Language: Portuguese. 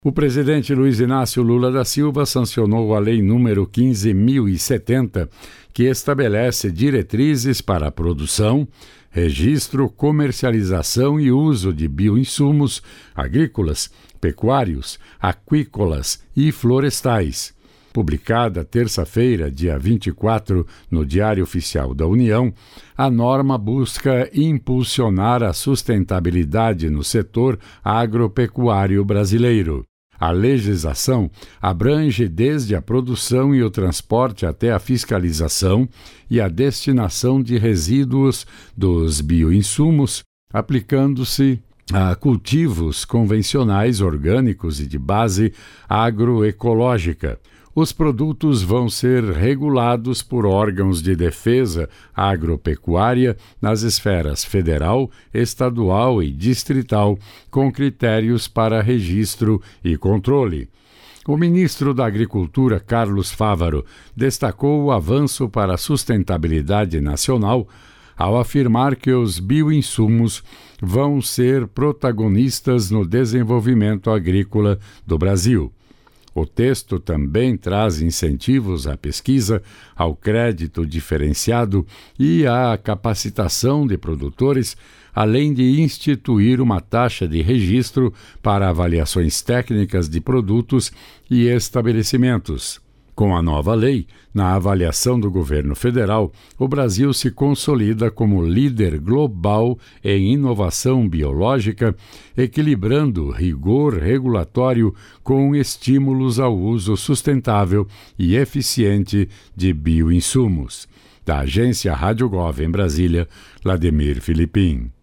O presidente Luiz Inácio Lula da Silva sancionou a Lei número 15.070, que estabelece diretrizes para a produção, registro, comercialização e uso de bioinsumos agrícolas, pecuários, aquícolas e florestais. Publicada terça-feira, dia 24, no Diário Oficial da União, a norma busca impulsionar a sustentabilidade no setor agropecuário brasileiro. A legislação abrange desde a produção e o transporte até a fiscalização e a destinação de resíduos dos bioinsumos, aplicando-se a cultivos convencionais orgânicos e de base agroecológica. Os produtos vão ser regulados por órgãos de defesa agropecuária nas esferas federal, estadual e distrital, com critérios para registro e controle. O ministro da Agricultura, Carlos Fávaro, destacou o avanço para a sustentabilidade nacional ao afirmar que os bioinsumos vão ser protagonistas no desenvolvimento agrícola do Brasil. O texto também traz incentivos à pesquisa, ao crédito diferenciado e à capacitação de produtores, além de instituir uma taxa de registro para avaliações técnicas de produtos e estabelecimentos. Com a nova lei, na avaliação do governo federal, o Brasil se consolida como líder global em inovação biológica, equilibrando rigor regulatório com estímulos ao uso sustentável e eficiente de bioinsumos. Da agência Rádio Gov em Brasília, Vladimir Filipim.